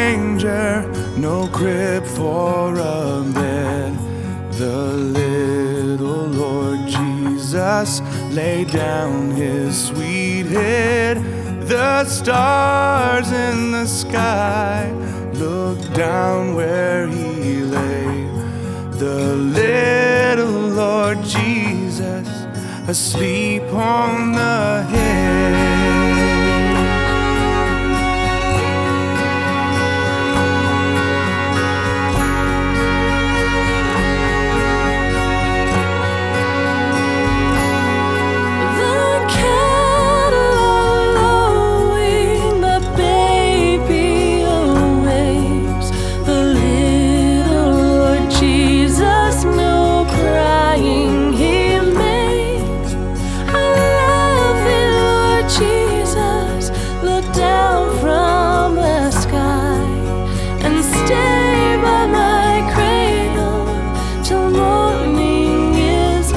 manger, no crib for a bed. The little Lord Jesus laid down his sweet head. The stars in the sky looked down where he lay. The little Lord Jesus asleep on the hill. Down from the sky and stay by my cradle till morning is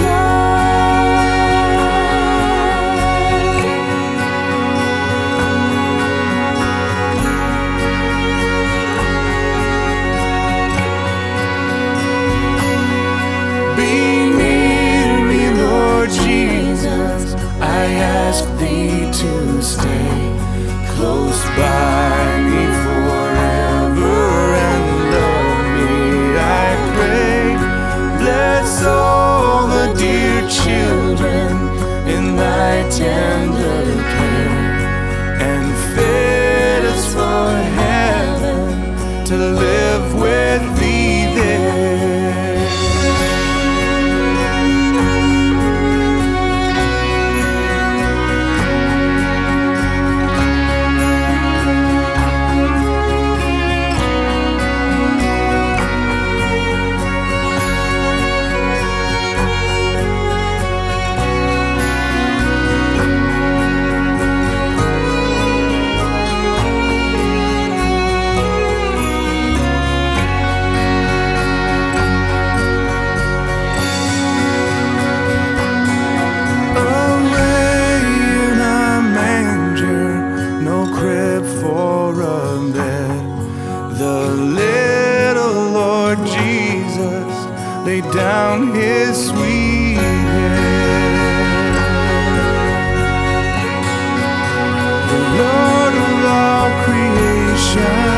Be near me, Lord Jesus, I ask thee to stay close by me forever and love me, I pray. Bless all the dear children in thy tender care, and fit us for heaven to live with thee there. For a bed, the little Lord Jesus laid down his sweet head. The Lord of all creation